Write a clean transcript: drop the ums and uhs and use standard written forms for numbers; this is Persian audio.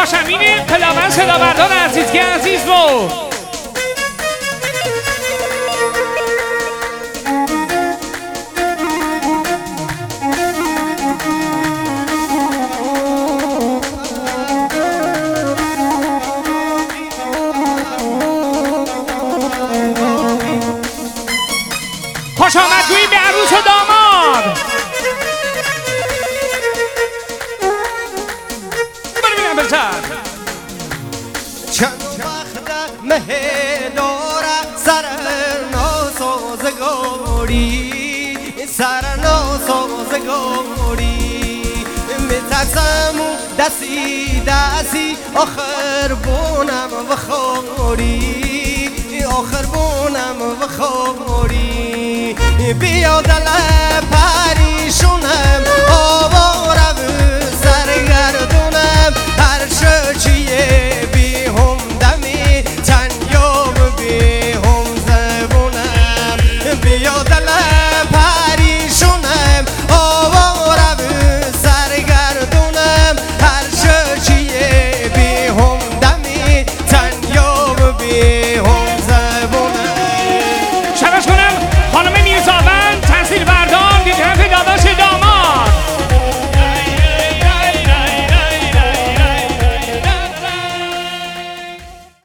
باشم این خداوند صدا بردار عزیز که عزیز بود خوش آمد گوییم به عروس و داماد ببینم بزن چند وقت مهداره سر ناسازگاری میترسم دستی دستی آخر بونم بخوری بیا دل پریشونم